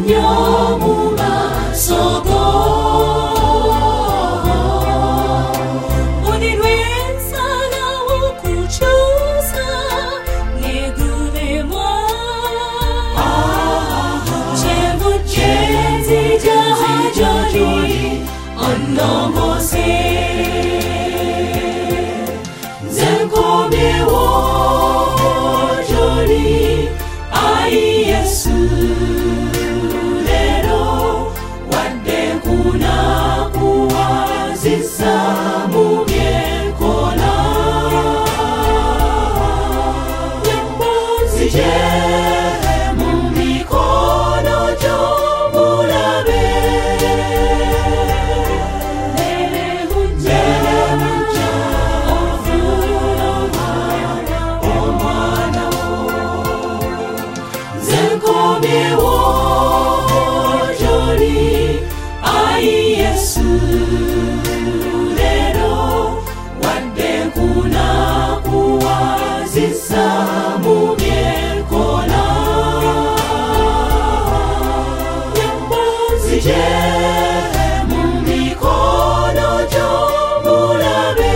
영웅아 서고 오늘 웬 사나워 구주사 내 눈에 와 제묻게 제자하저리 언넘어세 zemkomewo joli ai Yesu lero wadde kuna kuwazisa mumyekola nyambozije mumikono jo mulabe zemkomewo joli ai Yesu lero wadde kuna kuwazisa mumyekola nyambozije mumikono jo mulabe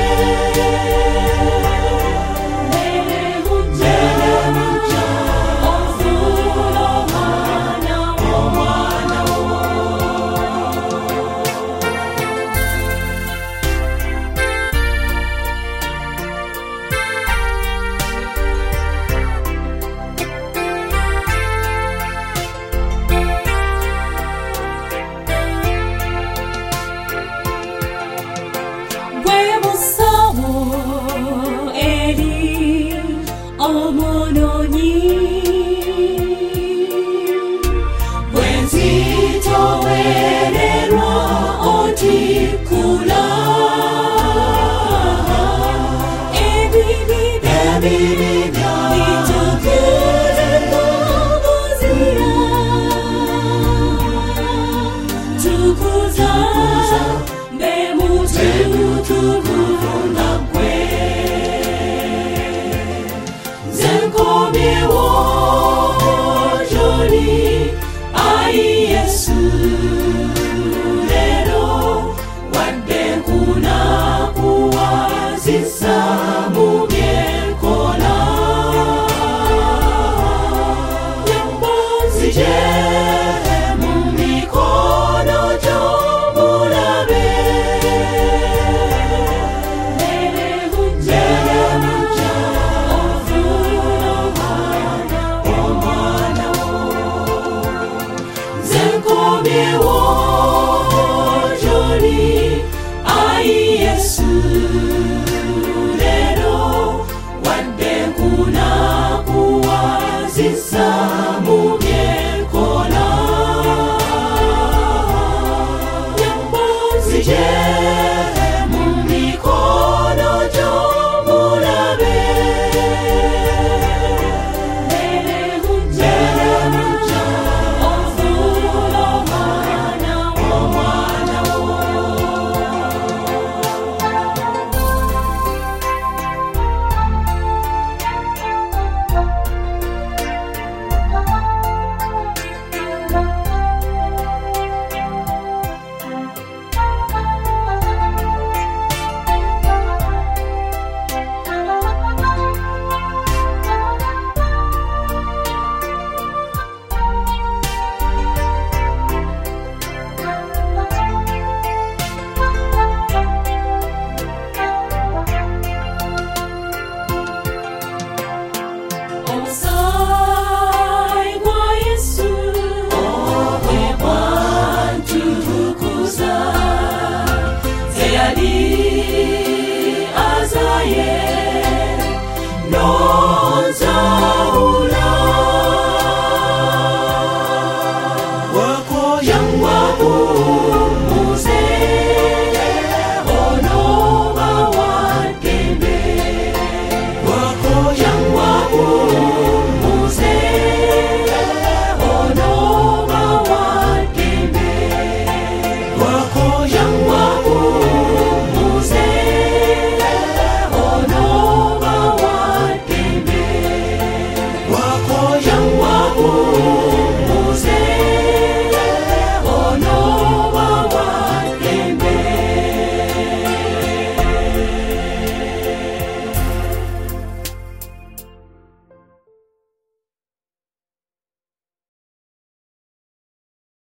어머노니 웬지토 외래로 어디구나 에비비벼 니두구를 넘어지라 두구자 내 모두 두구 낙괴 zemkomewo joli ai Yesu lero wadde kuna kuwazisa mumyekola nyambozije mumikono jo mulabe zemkomewo joli ai Yesu lero wadde kuna kuwazisa